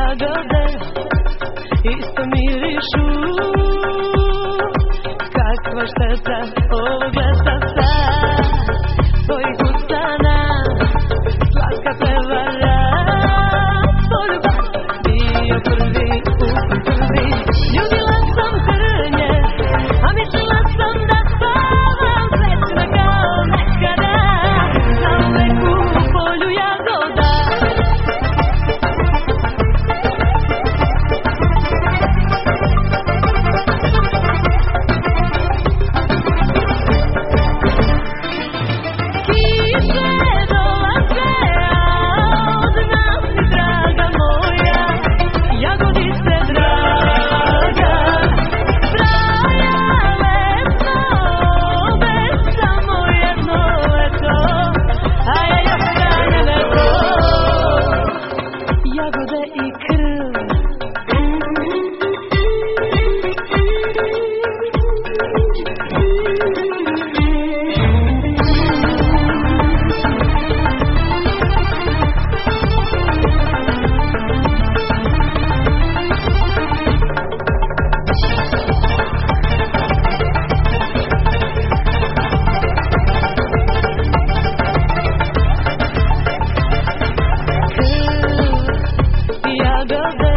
jagode isto mirišu. Kakva šteta ovog leta sad tvojih usana slatka prevara. Poljubac bio prvi ukus prvi. Ljubila sam trnje, a mislila sam da spavam srećna kao nekada. Zauvek u polju jagoda. Jagode i krv. Jagode